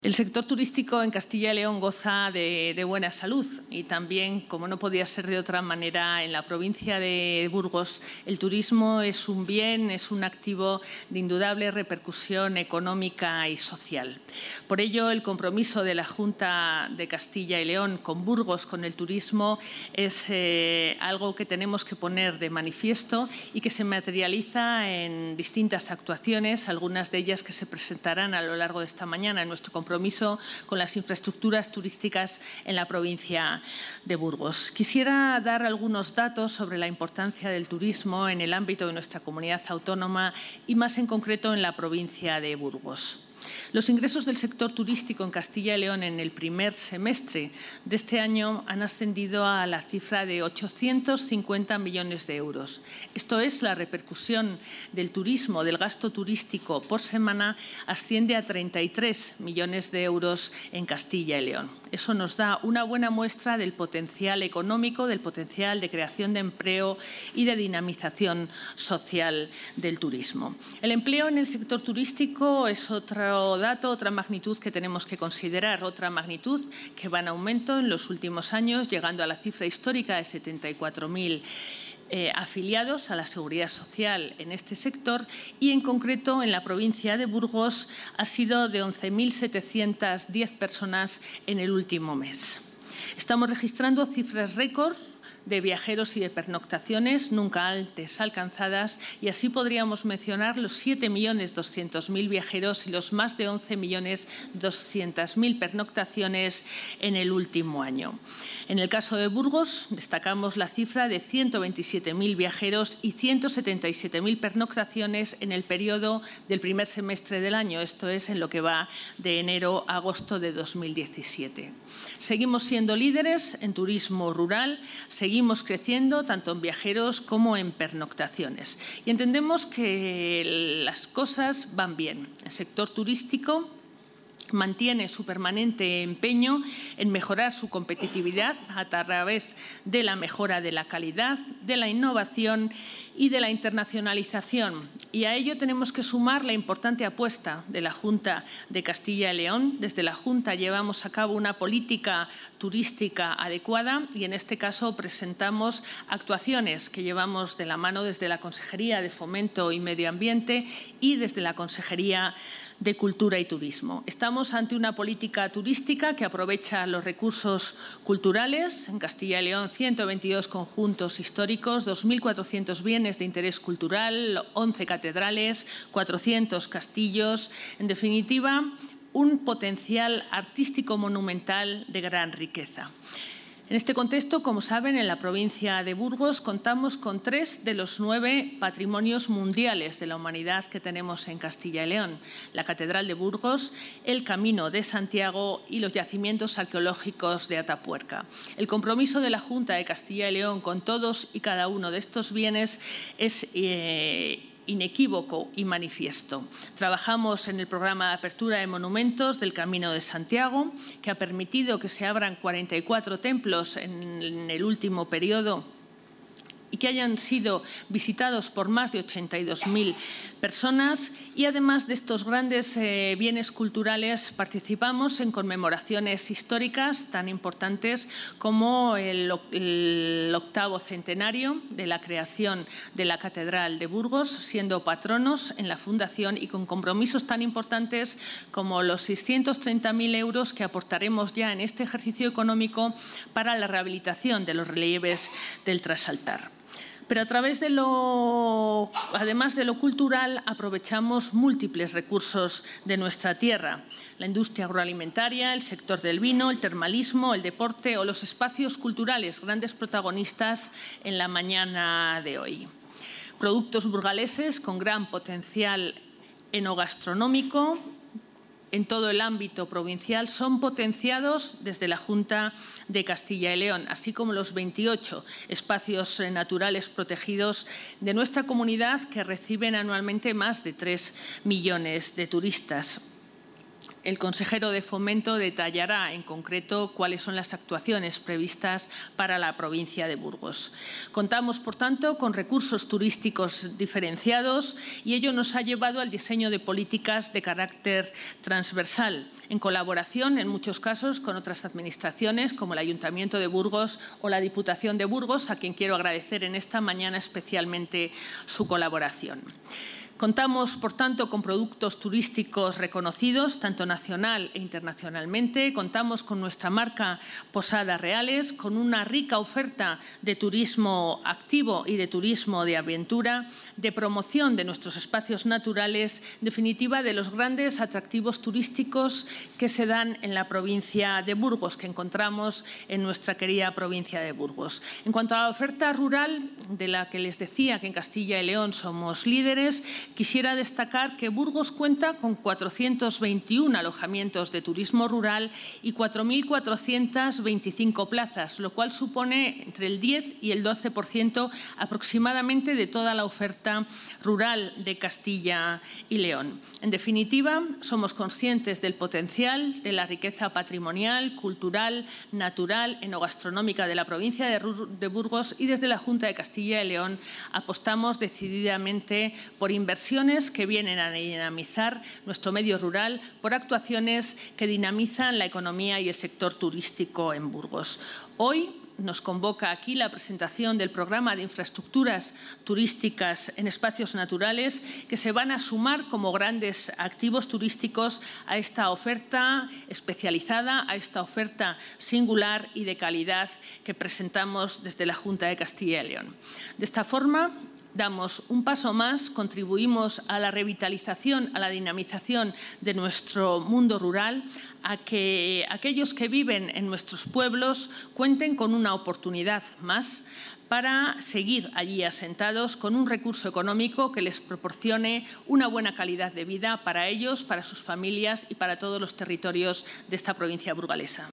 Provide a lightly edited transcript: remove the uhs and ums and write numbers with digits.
El sector turístico en Castilla y León goza de buena salud y también, como no podía ser de otra manera, en la provincia de Burgos el turismo es un bien, es un activo de indudable repercusión económica y social. Por ello, el compromiso de la Junta de Castilla y León con Burgos, con el turismo, es algo que tenemos que poner de manifiesto y que se materializa en distintas actuaciones, algunas de ellas que se presentarán a lo largo de esta mañana en nuestro compromiso con las infraestructuras turísticas en la provincia de Burgos. Quisiera dar algunos datos sobre la importancia del turismo en el ámbito de nuestra comunidad autónoma y más en concreto en la provincia de Burgos. Los ingresos del sector turístico en Castilla y León en el primer semestre de este año han ascendido a la cifra de 850 millones de euros. Esto es, la repercusión del turismo, del gasto turístico por semana, asciende a 33 millones de euros en Castilla y León. Eso nos da una buena muestra del potencial económico, del potencial de creación de empleo y de dinamización social del turismo. El empleo en el sector turístico es otro dato, otra magnitud que tenemos que considerar, otra magnitud que va en aumento en los últimos años, llegando a la cifra histórica de 74.000 afiliados a la Seguridad Social en este sector y, en concreto, en la provincia de Burgos ha sido de 11.710 personas en el último mes. Estamos registrando cifras récord de viajeros y de pernoctaciones nunca antes alcanzadas, y así podríamos mencionar los 7.200.000 viajeros y los más de 11.200.000 pernoctaciones en el último año. En el caso de Burgos, destacamos la cifra de 127.000 viajeros y 177.000 pernoctaciones en el periodo del primer semestre del año, esto es, en lo que va de enero a agosto de 2017. Seguimos siendo líderes en turismo rural, seguimos creciendo tanto en viajeros como en pernoctaciones y entendemos que las cosas van bien. El sector turístico mantiene su permanente empeño en mejorar su competitividad a través de la mejora de la calidad, de la innovación y de la internacionalización. Y a ello tenemos que sumar la importante apuesta de la Junta de Castilla y León. Desde la Junta llevamos a cabo una política turística adecuada y, en este caso, presentamos actuaciones que llevamos de la mano desde la Consejería de Fomento y Medio Ambiente y desde la Consejería de Cultura y Turismo. Estamos ante una política turística que aprovecha los recursos culturales. En Castilla y León, 122 conjuntos históricos, 2.400 bienes de interés cultural, 11 catedrales, 400 castillos. En definitiva, un potencial artístico monumental de gran riqueza. En este contexto, como saben, en la provincia de Burgos contamos con 3 de los 9 patrimonios mundiales de la humanidad que tenemos en Castilla y León: la Catedral de Burgos, el Camino de Santiago y los yacimientos arqueológicos de Atapuerca. El compromiso de la Junta de Castilla y León con todos y cada uno de estos bienes es inequívoco y manifiesto. Trabajamos en el programa de apertura de monumentos del Camino de Santiago, que ha permitido que se abran 44 templos en el último periodo y que hayan sido visitados por más de 82.000 personas. Y además de estos grandes bienes culturales, participamos en conmemoraciones históricas tan importantes como el 8º centenario de la creación de la Catedral de Burgos, siendo patronos en la fundación y con compromisos tan importantes como los 630.000 euros que aportaremos ya en este ejercicio económico para la rehabilitación de los relieves del trasaltar. Pero además de lo cultural, aprovechamos múltiples recursos de nuestra tierra: la industria agroalimentaria, el sector del vino, el termalismo, el deporte o los espacios culturales, grandes protagonistas en la mañana de hoy. Productos burgaleses con gran potencial enogastronómico en todo el ámbito provincial son potenciados desde la Junta de Castilla y León, así como los 28 espacios naturales protegidos de nuestra comunidad, que reciben anualmente más de 3 millones de turistas. el consejero de Fomento detallará en concreto cuáles son las actuaciones previstas para la provincia de Burgos. Contamos, por tanto, con recursos turísticos diferenciados y ello nos ha llevado al diseño de políticas de carácter transversal, en colaboración, en muchos casos, con otras administraciones como el Ayuntamiento de Burgos o la Diputación de Burgos, a quien quiero agradecer en esta mañana especialmente su colaboración. Contamos, por tanto, con productos turísticos reconocidos, tanto nacional e internacionalmente. Contamos con nuestra marca Posadas Reales, con una rica oferta de turismo activo y de turismo de aventura, de promoción de nuestros espacios naturales, en definitiva, de los grandes atractivos turísticos que se dan en la provincia de Burgos, que encontramos en nuestra querida provincia de Burgos. En cuanto a la oferta rural, de la que les decía que en Castilla y León somos líderes, quisiera destacar que Burgos cuenta con 421 alojamientos de turismo rural y 4.425 plazas, lo cual supone entre el 10 y el 12% aproximadamente de toda la oferta rural de Castilla y León. En definitiva, somos conscientes del potencial, de la riqueza patrimonial, cultural, natural, enogastronómica de la provincia de Burgos y desde la Junta de Castilla y León apostamos decididamente por inversiones que vienen a dinamizar nuestro medio rural, por actuaciones que dinamizan la economía y el sector turístico en Burgos. Hoy nos convoca aquí la presentación del programa de infraestructuras turísticas en espacios naturales que se van a sumar como grandes activos turísticos a esta oferta especializada, a esta oferta singular y de calidad que presentamos desde la Junta de Castilla y León. De esta forma, damos un paso más, contribuimos a la revitalización, a la dinamización de nuestro mundo rural, a que aquellos que viven en nuestros pueblos cuenten con una oportunidad más para seguir allí asentados con un recurso económico que les proporcione una buena calidad de vida para ellos, para sus familias y para todos los territorios de esta provincia burgalesa.